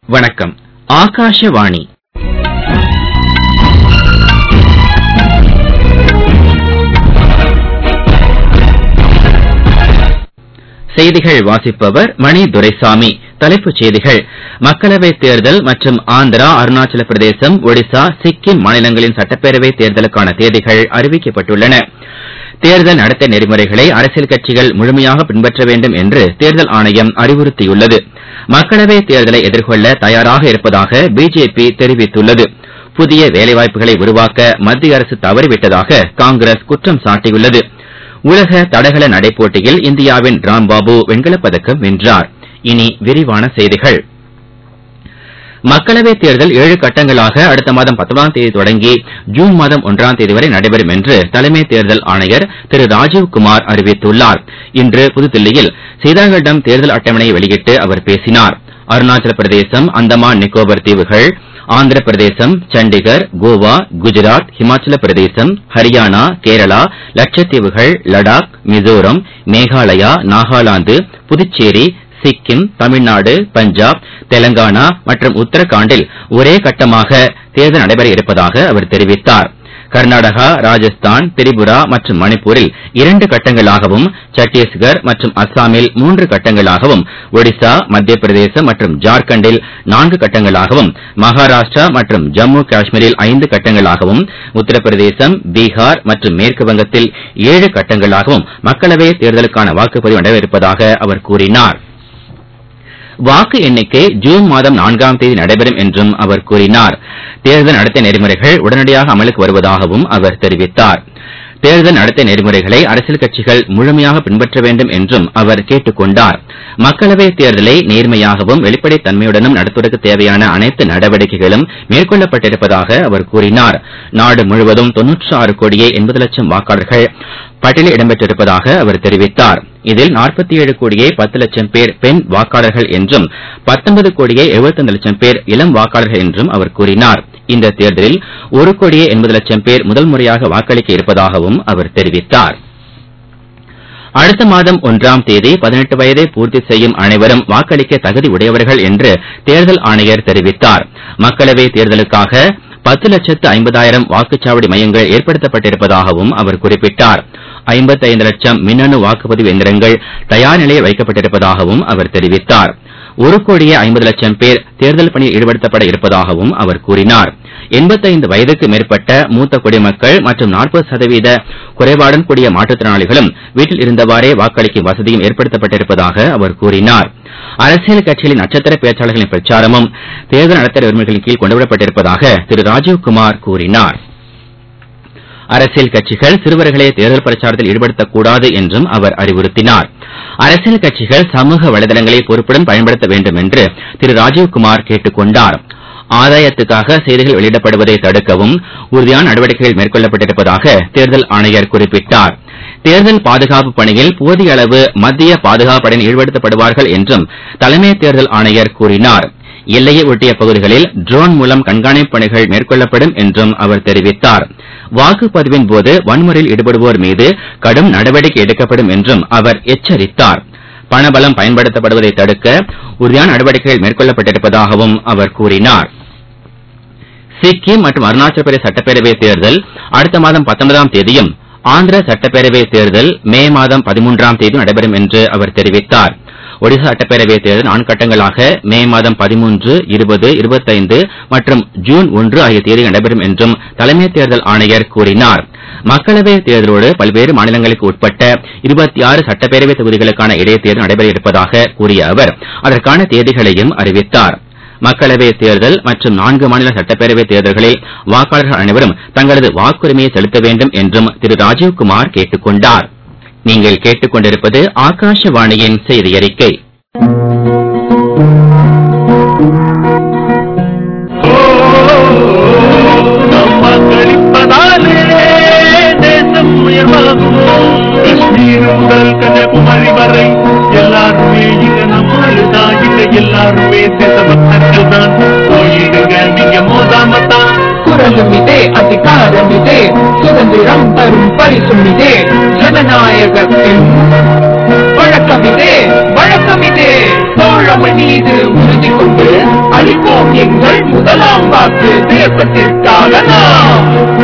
வணக்கம். ஆகாஷவாணி. செய்திகள் வாசிப்பவர் மணி துரைசாமி. தலைப்புச் செய்திகள். மக்களவைத் தேர்தல் மற்றும் ஆந்திரா, அருணாச்சல பிரதேசம், ஒடிசா, சிக்கிம் மாநிலங்களின் சட்டப்பேரவைத் தேர்தலுக்கான தேதிகள் அறிவிக்கப்பட்டுள்ளன. தேர்தல் நடத்தை நெறிமுறைகளை அரசியல் கட்சிகள் முழுமையாக பின்பற்ற வேண்டும் என்று தேர்தல் ஆணையம் அறிவுறுத்தியுள்ளது. மக்களவைத் தேர்தலை எதிர்கொள்ள தயாராக இருப்பதாக பிஜேபி தெரிவித்துள்ளது. புதிய வேலைவாய்ப்புகளை உருவாக்க மத்திய அரசு தவறிவிட்டதாக காங்கிரஸ் குற்றம் சாட்டியுள்ளது. உலக தடகள நடைப்போட்டியில் இந்தியாவின் ராம்பாபு வெண்கலப் பதக்கம் வென்றார். இனி விரிவான செய்திகள். மக்களவைத் தேர்தல் 7 கட்டங்களாக அடுத்த மாதம் 19ஆம் தேதி தொடங்கி ஜூன் மாதம் 1ஆம் தேதி வரை நடைபெறும் என்று தலைமை தேர்தல் ஆணையர் திரு ராஜீவ்குமார் அறிவித்துள்ளார். இன்று புதுதில்லியில் செய்தியாளர்களிடம் தேர்தல் அட்டவணையை வெளியிட்டு அவர் பேசினார். அருணாச்சல பிரதேசம், அந்தமான் நிக்கோபர் தீவுகள், ஆந்திர பிரதேசம், சண்டிகர், கோவா, குஜராத், ஹிமாச்சல பிரதேசம், ஹரியானா, கேரளா, லட்சத்தீவுகள், லடாக், மிசோரம், மேகாலயா, நாகாலாந்து, புதுச்சேரி, சிக்கிம், தமிழ்நாடு, பஞ்சாப், தெலங்கானா மற்றும் உத்தரகாண்டில் ஒரே கட்டமாக தேர்தல் நடைபெற இருப்பதாக அவர் தெரிவித்தார். கர்நாடகா, ராஜஸ்தான், திரிபுரா மற்றும் மணிப்பூரில் 2 கட்டங்களாகவும், சத்தீஸ்கர் மற்றும் அஸ்ஸாமில் 3 கட்டங்களாகவும், ஒடிசா, மத்திய பிரதேசம் மற்றும் ஜார்க்கண்டில் 4 கட்டங்களாகவும், மகாராஷ்டிரா மற்றும் ஜம்மு காஷ்மீரில் 5 கட்டங்களாகவும், உத்தரப்பிரதேசம், பீகார் மற்றும் மேற்கு வங்கத்தில் 7 கட்டங்களாகவும் மக்களவைத் தேர்தலுக்கான வாக்குப்பதிவு நடைபெற இருப்பதாக அவர் கூறினார். வாக்கு எண்ணிக்கை ஜூன் மாதம் 4ஆம் தேதி நடைபெறும் என்றும் அவர் கூறினார். தேர்தல் நடத்தை நெறிமுறைகள் உடனடியாக அமலுக்கு வருவதாகவும் அவர் தெரிவித்தார். தேர்தல் நடத்தை நெறிமுறைகளை அரசியல் கட்சிகள் முழுமையாக பின்பற்ற வேண்டும் என்றும் அவர் கேட்டுக் கொண்டார். மக்களவைத் தேர்தலை நேர்மையாகவும் வெளிப்படைத் தன்மையுடனும் நடத்துவதற்கு தேவையான அனைத்து நடவடிக்கைகளும் மேற்கொள்ளப்பட்டிருப்பதாக அவர் கூறினார். நாடு முழுவதும் 96 கோடியே 80 லட்சம் வாக்காளர்கள் பட்டியலில் இடம்பெற்றிருப்பதாக அவர் தெரிவித்தார். இதில் 47 கோடியே 10 லட்சம் பேர் பெண் வாக்காளர்கள் என்றும் 19 கோடியே 75 லட்சம் பேர் இளம் வாக்காளர்கள் என்றும் அவர் கூறினார். இந்த தேர்தலில் 1 கோடியே 80 லட்சம் பேர் முதல் முறையாக வாக்களிக்க இருப்பதாகவும் அவர் தெரிவித்தார். அடுத்த மாதம் 1ஆம் தேதி 18 வயதை பூர்த்தி செய்யும் அனைவரும் வாக்களிக்க தகுதி உடையவர்கள் என்று தேர்தல் ஆணையர் தெரிவித்தார். மக்களவைத் தேர்தலுக்காக 10,50,000 வாக்குச்சாவடி மையங்கள் ஏற்படுத்தப்பட்டிருப்பதாகவும் அவர் குறிப்பிட்டார். 55 லட்சம் மின்னணு வாக்குப்பதிவு எந்திரங்கள் தயார் நிலையில் வைக்கப்பட்டிருப்பதாகவும் அவர் தெரிவித்தார். 1 கோடியே 50 லட்சம் பேர் தேர்தல் பணியில் ஈடுபடுத்தப்பட இருப்பதாகவும் அவர் கூறினார். 85 வயதுக்கு மேற்பட்ட மூத்த குடிமக்கள் மற்றும் 40% குறைபாடுடன் கூடிய மாற்றுத்திறனாளிகளும் வீட்டில் இருந்தவாறே வாக்களிக்கும் வசதியும் ஏற்படுத்தப்பட்டிருப்பதாக அவர் கூறினார். அரசியல் கட்சிகளின் நட்சத்திர பேச்சாளர்களின் பிரச்சாரமும் தேர்தல் நடத்தை நெறிமுறைகளின் கீழ் கொண்டுவரப்பட்டிருப்பதாக திரு ராஜீவ்குமார் கூறினார். அரசியல் கட்சிகள் சிறுவர்களை தேர்தல் பிரச்சாரத்தில் ஈடுபடுத்தக்கூடாது என்றும் அவர் அறிவுறுத்தினார். அரசியல் கட்சிகள் சமூக வலைதளங்களை பொறுப்புடன் பயன்படுத்த வேண்டும் என்று திரு ராஜீவ்குமார் கேட்டுக் கொண்டார். ஆதாயத்துக்காக செய்திகள் வெளியிடப்படுவதை தடுக்கவும் உறுதியான நடவடிக்கைகள் மேற்கொள்ளப்பட்டிருப்பதாக தேர்தல் ஆணையர் குறிப்பிட்டார். தேர்தல் பாதுகாப்பு பணியில் போதிய அளவு மத்திய பாதுகாப்பு படையினர் ஈடுபடுத்தப்படுவார்கள் என்றும் தலைமை தேர்தல் ஆணையர் கூறினார். எல்லையை ஒட்டிய பகுதிகளில் ட்ரோன் மூலம் கண்காணிப்பு பணிகள் மேற்கொள்ளப்படும் என்றும் அவர் தெரிவித்தார். வாக்குப்பதிவின் போது வன்முறையில் ஈடுபடுவோர் மீது கடும் நடவடிக்கை எடுக்கப்படும் என்றும் அவர் எச்சரித்தார். பணபலம் பயன்படுத்தப்படுவதை தடுக்க உறுதியான நடவடிக்கைகள் மேற்கொள்ளப்பட்டிருப்பதாகவும் அவர் கூறினார். சிக்கிம் மற்றும் அருணாச்சல பிரதேச சட்டப்பேரவைத் தேர்தல் அடுத்த மாதம் 19ஆம் தேதியும், ஆந்திர சட்டப்பேரவைத் தேர்தல் மே மாதம் 13ஆம் தேதி நடைபெறும் என்று அவர் தெரிவித்தார். ஒடிசா சட்டப்பேரவைத் தேர்தல் 4 கட்டங்களாக மே மாதம் 13, 20, 25 மற்றும் ஜூன் 1 ஆகிய தேதிகள் நடைபெறும் என்றும் தலைமை தேர்தல் ஆணையர் கூறினார். மக்களவைத் தேர்தலோடு பல்வேறு மாநிலங்களுக்கு உட்பட்ட 26 சட்டப்பேரவைத் தொகுதிகளுக்கான இடைத்தேர்தல் நடைபெற இருப்பதாக கூறிய அவர் அதற்கான தேதிகளையும் அறிவித்தார். மக்களவைத் தேர்தல் மற்றும் 4 மாநில சட்டப்பேரவைத் தேர்தல்களில் வாக்காளர்கள் அனைவரும் தங்களது வாக்குரிமையை செலுத்த வேண்டும் என்றும் திரு ராஜீவ்குமார் கேட்டுக் கொண்டார். நீங்கள் கேட்டுக்கொண்டிருப்பது ஆகாஷவாணியின் செய்தி அறிக்கை. காஷ்மீர் முதல் கன்னியாகுமரி வரை எல்லாருமே இங்க நம்மளுதான். இங்க எல்லாருமே தேசபக்தர்கள் தான். போயிடுங்க நீங்க மோதாமத்தான். குரலும் இதே, அதிகாரம் இதே, சுதந்திரம் தரும் பரிசும் இதே, ஜனநாயகத்தின் வழக்கம் இதே, வழக்கம் இதே. தோழமை மீது உறுதி கொண்டு அளிப்போம் எங்கள் முதலாம் வாக்கு தேசத்திற்காக நாம்.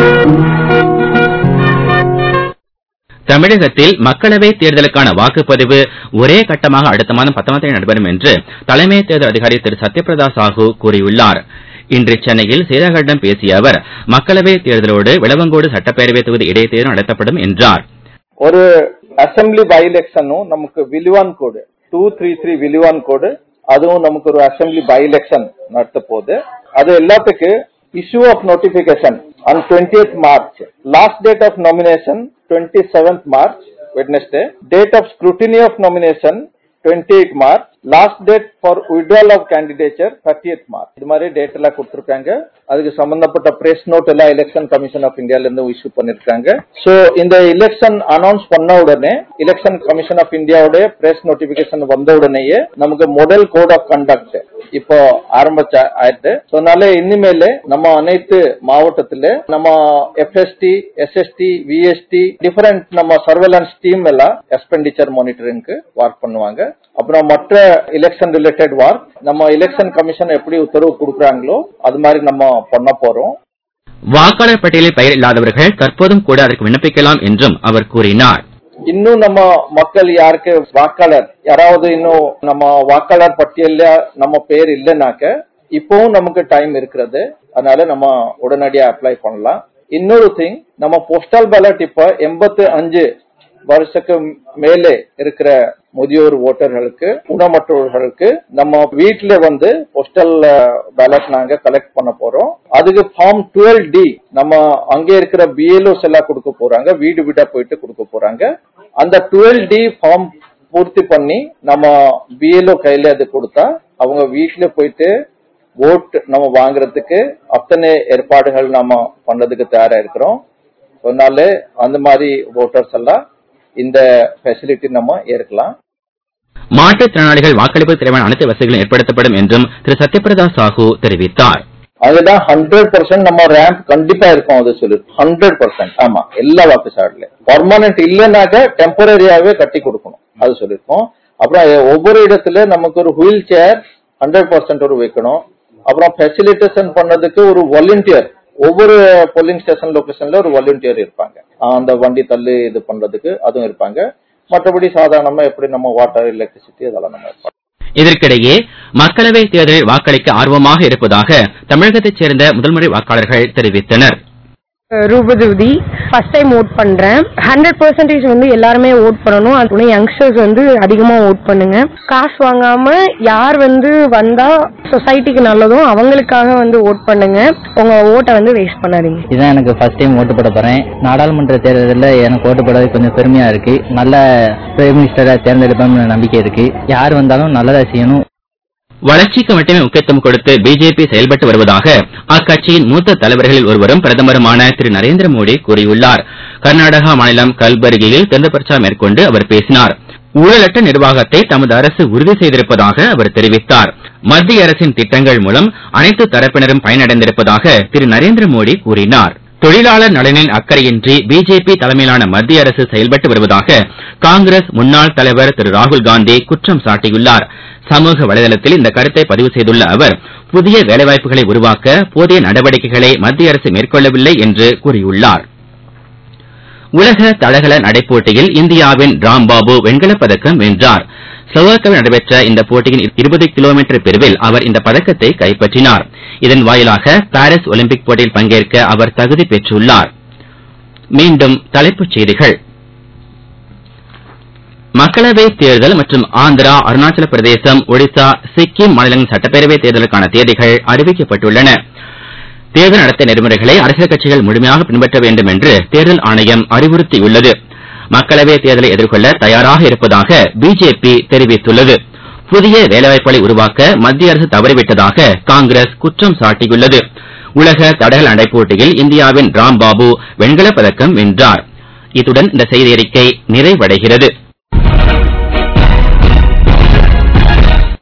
தமிழகத்தில் மக்களவைத் தேர்தலுக்கான வாக்குப்பதிவு ஒரே கட்டமாக அடுத்த மாதம் 10ஆம் தேதி நடைபெறும் என்று தலைமை தேர்தல் அதிகாரி திரு சத்யபிரதா சாஹூ கூறியுள்ளார். இன்று சென்னையில் செய்தியாளர்களிடம் பேசிய அவர் மக்களவைத் தேர்தலோடு விளவங்கோடு சட்டப்பேரவை தொகுதி இடைத்தேர்தல் நடத்தப்படும் என்றார். ஒரு அசம்பிளி பை எலெக்ஷனும் நமக்கு வில்லிவான் கோடு 233 வில்லிவான் கோடு, அதுவும் நமக்கு ஒரு அசம்பிளி பை எலெக்ஷன் நடத்த போகுது. அது எல்லாத்துக்கு issue of notification on 20th March. Last date of nomination 27th March, Wednesday. Date of scrutiny of nomination 28th March. Last date for withdrawal of candidature 30th March. இது மாதிரி date எல்லாம் கொடுத்திருக்காங்க. அதுக்கு சம்பந்தப்பட்ட பிரஸ் நோட் எல்லாம் election commission of இந்தியால இருந்து issue பண்ணிருக்காங்க. சோ இந்த எலெக்ஷன் அனௌன்ஸ் பண்ண உடனே எலெக்ஷன் கமிஷன் ஆஃப் இந்தியாவோட பிரஸ் நோட்டிபிகேஷன் வந்த உடனேயே நமக்கு மாடல் கோட் ஆஃப் கண்டக்ட் இப்போ ஆயிட்டு. அதனால இனிமேல நம்ம அனைத்து மாவட்டத்தில நம்ம எஃப்எஸ்டி, எஸ்எஸ்டி, விஎஸ்டி டிஃபரெண்ட் நம்ம சர்வேலன்ஸ் டீம் எல்லாம் எக்ஸ்பெண்டிச்சர் மானிட்டரிங்க்கு ஒர்க் பண்ணுவாங்க. அப்புறம் மற்ற எலெக்ஷன் ரிலேட்டட் ஒர்க் நம்ம எலெக்ஷன் கமிஷன் எப்படி உத்தரவு கொடுக்கறாங்களோ அது மாதிரி நம்ம பண்ண போறோம். வாக்காளர் பட்டியலில் பெயர் இல்லாதவர்கள் தற்போதும் கூட அதற்கு விண்ணப்பிக்கலாம் என்றும் அவர் கூறினார். இன்னும் நம்ம மக்கள் யாருக்கு வாக்காளர் யாராவது இன்னும் நம்ம வாக்காளர் பட்டியல்ல நம்ம பேர் இல்லைனாக்க இப்பவும் நமக்கு டைம் இருக்கிறது. அதனால நம்ம உடனடியா அப்ளை பண்ணலாம். இன்னொரு திங், நம்ம போஸ்டல் பேலட் இப்ப 85 வருஷத்துக்கு மேலே இருக்கிற முதியோர் ஓட்டர்களுக்கு, ஊனமற்றவர்களுக்கு நம்ம வீட்டுல வந்து போஸ்டல் பேலட் நாங்க கலெக்ட் பண்ண போறோம். அதுக்கு ஃபார்ம் 12D நம்ம அங்கே இருக்கிற BLOs எல்லாம் கொடுக்க போறாங்க, வீடு வீடா போயிட்டு கொடுக்க போறாங்க. அந்த 12D ஃபார்ம் பூர்த்தி பண்ணி நம்ம BLO கையில அது கொடுத்தா அவங்க வீட்டுல போயிட்டு ஓட் நம்ம வாங்குறதுக்கு அத்தனை ஏற்பாடுகள் நம்ம பண்றதுக்கு தயாரா இருக்கிறோம். அதனால அந்த மாதிரி ஓட்டர்ஸ் எல்லாம் இந்த ஃபெசிலிட்டி நம்ம ஏற்கலாம். மாற்றுத்திறனாளிகள் வாக்களிப்பு தேவையான அனைத்து வசதிகளும் ஏற்படுத்தப்படும் என்றும் திரு சத்யபிரதா சாஹூ தெரிவித்தார். அதுதான் 100% நம்ம ரேம்ப் கண்டிப்பா இருக்கும். அது சொல்லி 100%. ஆமா, எல்லா வாக்குச்சாவடியில பர்மனன்ட் இல்லைனாக்க டெம்பரரியாவே கட்டி கொடுக்கணும் அது சொல்லிருக்கோம். அப்புறம் ஒவ்வொரு இடத்துல நமக்கு ஒரு வீல் சேர் 100% ஒரு வைக்கணும். அப்புறம் ஃபெசிலிட்டேஷன் பண்ணதுக்கு ஒரு வாலண்டியர் ஒவ்வொரு போலிங் ஸ்டேஷன் லொகேஷன்ல ஒரு வாலண்டியர் இருப்பாங்க. அந்த வண்டி தள்ளி இது பண்றதுக்கு அதுவும் இருப்பாங்க. மற்றபடி சாதாரணமா எப்படி நம்ம வாட்டர், எலக்ட்ரிசிட்டி அதெல்லாம் நம்ம இருப்பாங்க. இதற்கிடையே மக்களவைத் தேர்தலில் வாக்களிக்க ஆர்வமாக இருப்பதாக தமிழகத்தைச் சேர்ந்த முதல்முறை வாக்காளர்கள் தெரிவித்தனர். ரூபதுதி ஃபர்ஸ்ட் டைம் ஓட் பண்றேன். 100% வந்து எல்லாருமே ஓட் பண்ணணும். அது யங்ஸ்டர்ஸ் வந்து அதிகமா ஓட் பண்ணுங்க. காசு வாங்காம யார் வந்து வந்தா சொசைட்டிக்கு நல்லதோ அவங்களுக்காக வந்து ஓட் பண்ணுங்க. உங்க ஓட்டை வந்து வேஸ்ட் பண்ணாதீங்க. இதான் எனக்கு ஃபர்ஸ்ட் டைம் ஓட்டு போட போறேன். நாடாளுமன்ற தேர்தலில் எனக்கு ஓட்டு போடுறது கொஞ்சம் பெருமையா இருக்கு. நல்ல பிரைம் மினிஸ்டரை தேர்ந்தெடுப்போம்னு நம்பிக்கை இருக்கு. யார் வந்தாலும் நல்லதா செய்யணும். வளர்ச்சிக்கு மட்டுமே முக்கியத்துவம் கொடுத்து பிஜேபி செயல்பட்டு வருவதாக அக்கட்சியின் மூத்த தலைவர்களில் ஒருவரும் பிரதமருமான திரு நரேந்திர மோடி கூறியுள்ளார். கர்நாடகா மாநிலம் கல்பர்கியில் தேர்தல் பிரச்சாரம் மேற்கொண்டு அவர் பேசினார். ஊழலற்ற நிர்வாகத்தை தமது அரசு உறுதி செய்திருப்பதாக அவர் தெரிவித்தார். மத்திய அரசின் திட்டங்கள் மூலம் அனைத்து தரப்பினரும் பயனடைந்திருப்பதாக திரு நரேந்திர மோடி கூறினார். தொழிலாளர் நலனில் அக்கறையின்றி பிஜேபி தலைமையிலான மத்திய அரசு செயல்பட்டு வருவதாக காங்கிரஸ் முன்னாள் தலைவர் திரு ராகுல்காந்தி குற்றம் சாட்டியுள்ளார். சமூக வலைதளத்தில் இந்த கருத்தை பதிவு செய்துள்ள அவர் புதிய வேலைவாய்ப்புகளை உருவாக்க போதிய நடவடிக்கைகளை மத்திய அரசு மேற்கொள்ளவில்லை என்று கூறியுள்ளார். உலக தடகள நடைப்போட்டியில் இந்தியாவின் ராம்பாபு வெண்கலப் பதக்கம் வென்றார். ஸ்லோவாக்கியாவில் நடைபெற்ற இந்த போட்டியின் 20 கிலோமீட்டர் பிரிவில் அவர் இந்த பதக்கத்தை கைப்பற்றினார். இதன் வாயிலாக பாரிஸ் ஒலிம்பிக் போட்டியில் பங்கேற்க அவர் தகுதி பெற்றுள்ளார். மீண்டும் தலைப்புச் செய்திகள். மக்களவைத் தேர்தல் மற்றும் ஆந்திரா, அருணாச்சல பிரதேசம், ஒடிசா, சிக்கிம் மாநிலங்களின் சட்டப்பேரவைத் தேர்தலுக்கான தேதிகள் அறிவிக்கப்பட்டுள்ளன. தேர்தல் நடத்தை நெறிமுறைகளை அரசியல் கட்சிகள் முழுமையாக பின்பற்ற வேண்டும் என்று தேர்தல் ஆணையம் அறிவுறுத்தியுள்ளது. மக்களவைத் தேர்தலை எதிர்கொள்ள தயாராக இருப்பதாக பிஜேபி தெரிவித்துள்ளது. புதிய வேலைவாய்ப்புகளை உருவாக்க மத்திய அரசு தவறிவிட்டதாக காங்கிரஸ் குற்றம் சாட்டியுள்ளது. உலக தடகள நடைப்போட்டியில் இந்தியாவின் ராம்பாபு வெண்கலப் பதக்கம் வென்றார். இத்துடன் இந்த செய்தி அறிக்கை நிறைவடைகிறது.